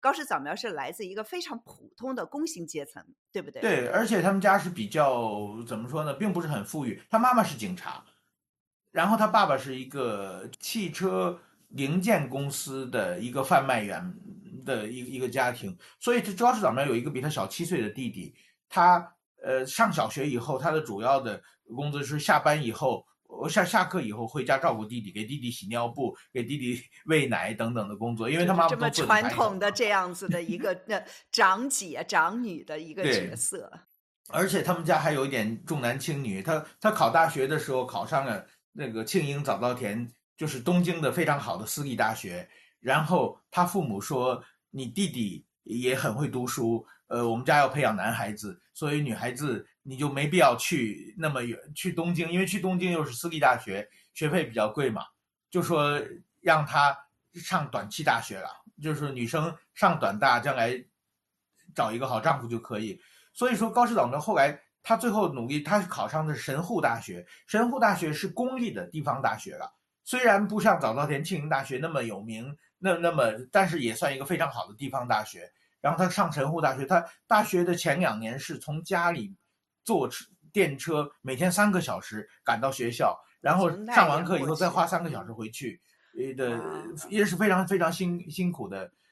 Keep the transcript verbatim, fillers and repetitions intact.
高市早苗是来自一个非常普通的工薪阶层，对不对？ 对，而且他们家是比较怎么说呢，并不是很富裕。他妈妈是警察，然后他爸爸是一个汽车零件公司的一个贩卖员的一一个家庭，所以这高市早苗有一个比他小七岁的弟弟。他呃上小学以后，他的主要的工作是下班以后。下下课以后回家照顾弟弟，给弟弟洗尿布，给弟弟喂奶等等的工作，因为他妈妈这么都做传统的这样子的一个呃长姐长女的一个角色。 而且他们家还有一点重男轻女，他他考大学的时候考上了那个庆应早稻田，就是东京的非常好的私立大学。然后他父母说，你弟弟也很会读书，呃，我们家要培养男孩子，所以女孩子你就没必要去那么远，去东京，因为去东京又是私立大学，学费比较贵嘛，就说让他上短期大学了，就是女生上短大，将来找一个好丈夫就可以。所以说高市早苗后来他最后努力，他考上的是神户大学，神户大学是公立的地方大学了，虽然不像早稻田庆应大学那么有名，那那么但是也算一个非常好的地方大学。然后他上神户大学，他大学的前两年是从家里坐电车每天三个小时赶到学校，然后上完课以后再花三个小时回去，呃的也是非常非常辛辛苦的